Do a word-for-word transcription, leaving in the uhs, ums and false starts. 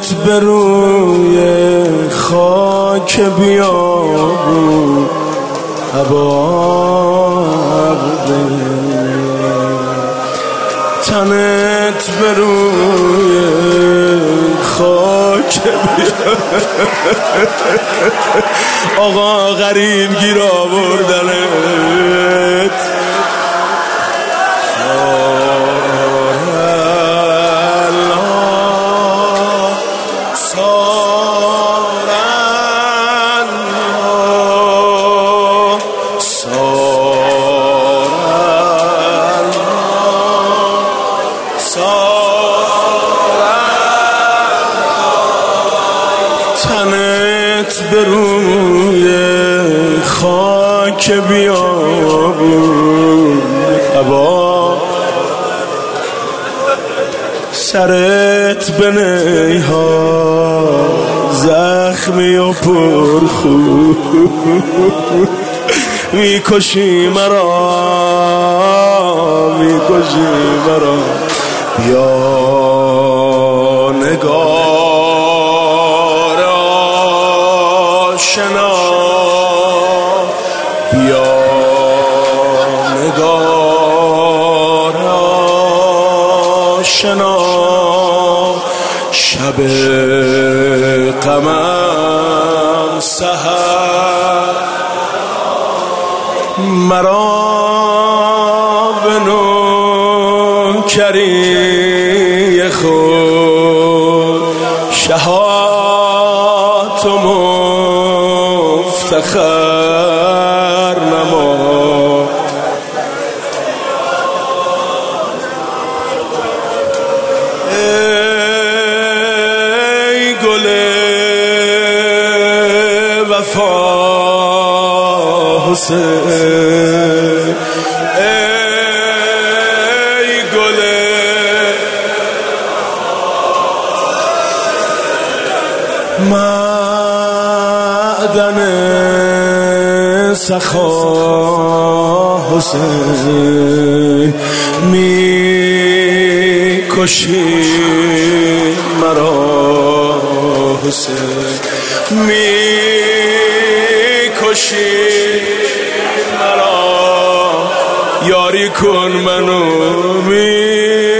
تنت به روی خاک بیابون عباب تنت به روی خاک آقا غریب گیر آوردنت تنت به روی خاک بیابون عبا سرت به نیها زخمی و پرخو میکشی مرا میکشی مرا بیا نگار آشنا بیا نگار آشنا شب غمم سحر مرا به نوکری خود شهات و مفتخر نما ای گل وفا حسین ای گل معدن سخا حسین می کشی مرا حسین می کشی مرا یاری کن منو می